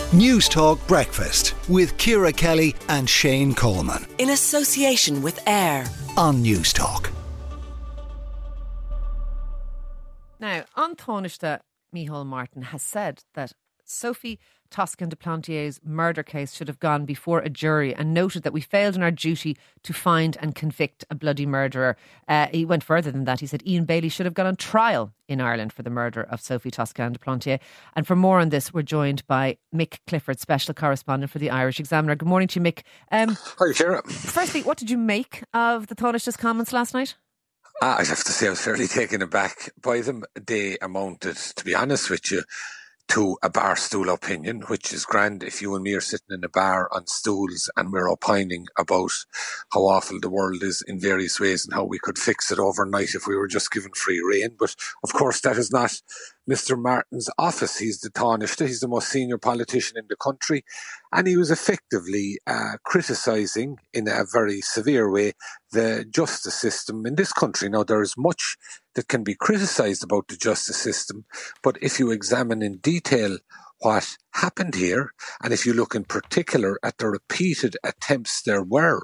News Talk Breakfast with Ciara Kelly and Shane Coleman. In association with AIR On News Talk. Now, on Taoiseach, Micheál Martin has said that Sophie Toscan de Plantier's murder case should have gone before a jury and noted that we failed in our duty to find and convict a bloody murderer. He went further than that. He said Ian Bailey should have gone on trial in Ireland for the murder of Sophie Toscan de Plantier. And for more on this, we're joined by Mick Clifford, special correspondent for the Irish Examiner. Good morning to you, Mick. Hi, Ciara. Firstly, what did you make of the Taoiseach's comments last night? I have to say I was fairly taken aback by them. They amounted, to be honest with you, to a bar stool opinion, which is grand if you and me are sitting in a bar on stools and we're opining about how awful the world is in various ways and how we could fix it overnight if we were just given free rein. But of course that is not Mr. Martin's office. He's the Taoiseach, he's the most senior politician in the country, and he was effectively criticising in a very severe way the justice system in this country. Now, there is much that can be criticised about the justice system, but if you examine in detail what happened here, and if you look in particular at the repeated attempts there were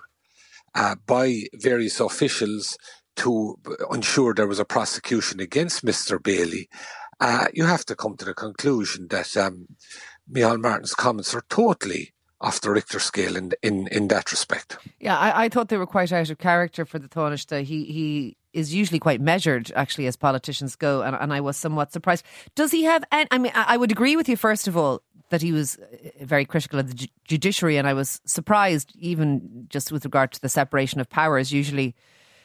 by various officials to ensure there was a prosecution against Mr. Bailey, you have to come to the conclusion that Micheál Martin's comments are totally off the Richter scale in that respect. Yeah, I thought they were quite out of character for the Taoiseach. He is usually quite measured, actually, as politicians go, and I was somewhat surprised. Does he have... I would agree with you, first of all, that he was very critical of the judiciary, and I was surprised, even just with regard to the separation of powers. Usually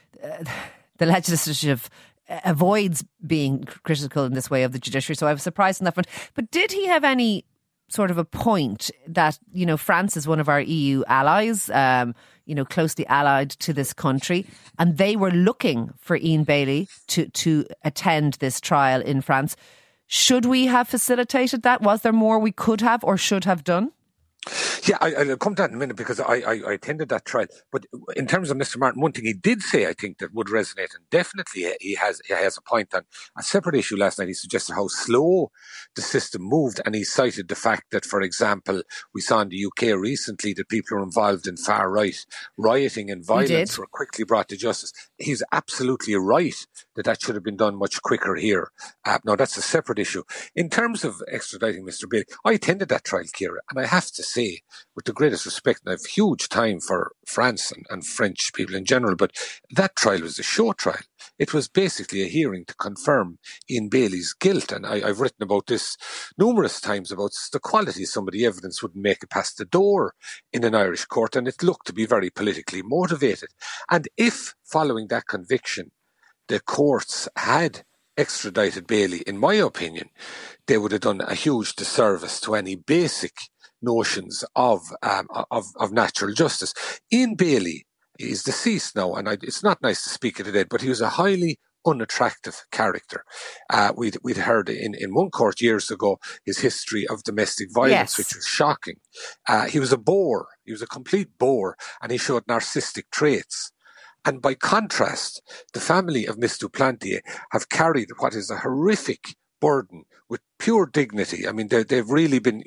the legislative avoids being critical in this way of the judiciary, so I was surprised on that front. But did he have any sort of a point that, you know, France is one of our EU allies, closely allied to this country, and they were looking for Ian Bailey to attend this trial in France? Should we have facilitated that? Was there more we could have or should have done? Yeah, I'll come to that in a minute because I attended that trial. But in terms of Mr. Martin, one thing he did say, I think, that would resonate, and definitely he has a point on a separate issue last night. He suggested how slow the system moved, and he cited the fact that, for example, we saw in the UK recently that people who are involved in far-right rioting and violence were quickly brought to justice. He's absolutely right that should have been done much quicker here. Now, that's a separate issue. In terms of extraditing Mr. Bailey, I attended that trial, Ciara, and I have to say, with the greatest respect, and I have huge time for France and French people in general, but that trial was a show trial. It was basically a hearing to confirm Ian Bailey's guilt, and I've written about this numerous times about the quality of some of the evidence wouldn't make it past the door in an Irish court, and it looked to be very politically motivated. And if, following that conviction, the courts had extradited Bailey, in my opinion, they would have done a huge disservice to any basic notions of natural justice. Ian Bailey is deceased now, and it's not nice to speak of the dead, but he was a highly unattractive character. We'd heard in one court years ago his history of domestic violence, which was shocking. He was a bore. He was a complete bore, and he showed narcissistic traits. And by contrast, the family of Miss Duplantier have carried what is a horrific burden with pure dignity. I mean, they've really been,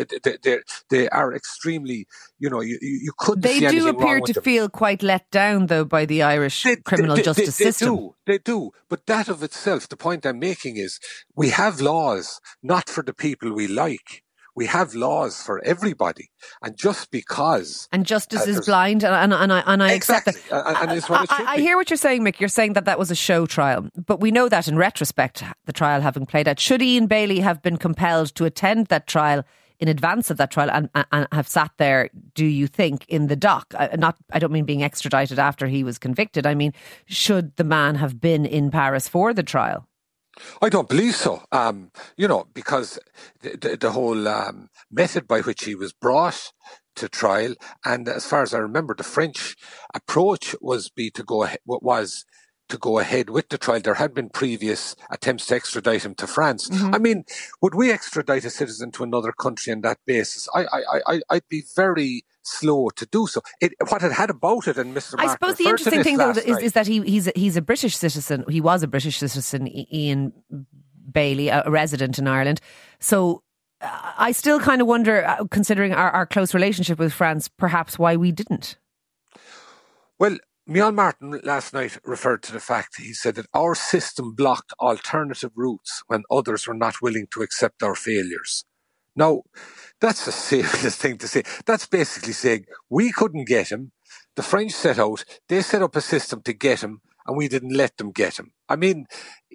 they are extremely, you couldn't see anything wrong with them. They do appear to feel quite let down, though, by the Irish criminal justice system. They do. But that of itself, the point I'm making is, we have laws not for the people we like. We have laws for everybody, and just because... And justice is blind, and I accept that. And it's what it should be. I hear what you're saying, Mick. You're saying that was a show trial, but we know that in retrospect, the trial having played out. Should Ian Bailey have been compelled to attend that trial in advance of that trial and have sat there, do you think, in the dock? I don't mean being extradited after he was convicted. I mean, should the man have been in Paris for the trial? I don't believe so, because the whole method by which he was brought to trial, and as far as I remember, the French approach was to go ahead with the trial. There had been previous attempts to extradite him to France. Mm-hmm. I mean, would we extradite a citizen to another country on that basis? I'd be very slow to do so. What it had about it, and Mr. Martin, I suppose the interesting thing, though, is that he's a British citizen. He was a British citizen, Ian Bailey, a resident in Ireland. So I still kind of wonder, considering our close relationship with France, perhaps why we didn't. Well, Micheál Martin last night referred to the fact, he said that our system blocked alternative routes when others were not willing to accept our failures. Now, that's a serious thing to say. That's basically saying we couldn't get him. The French set out, they set up a system to get him, and we didn't let them get him. I mean,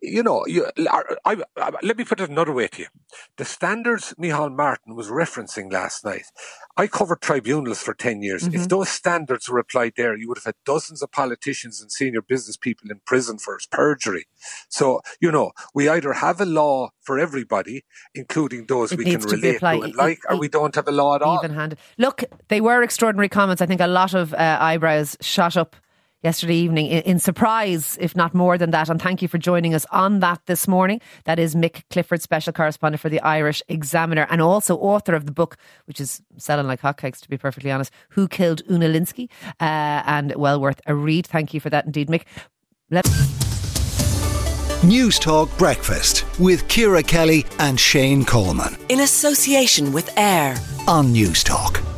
let me put it another way to you. The standards Micheál Martin was referencing last night, I covered tribunals for 10 years. Mm-hmm. If those standards were applied there, you would have had dozens of politicians and senior business people in prison for perjury. So, we either have a law for everybody, including those we can relate to and like, or we don't have a law at all. Even-handed. Look, they were extraordinary comments. I think a lot of eyebrows shot up yesterday evening in surprise, if not more than that. And thank you for joining us on that this morning. That is Mick Clifford, special correspondent for the Irish Examiner and also author of the book, which is selling like hotcakes, to be perfectly honest, Who Killed Una Linsky? And well worth a read. Thank you for that indeed, Mick. News Talk Breakfast with Ciara Kelly and Shane Coleman. In association with AIR On News Talk.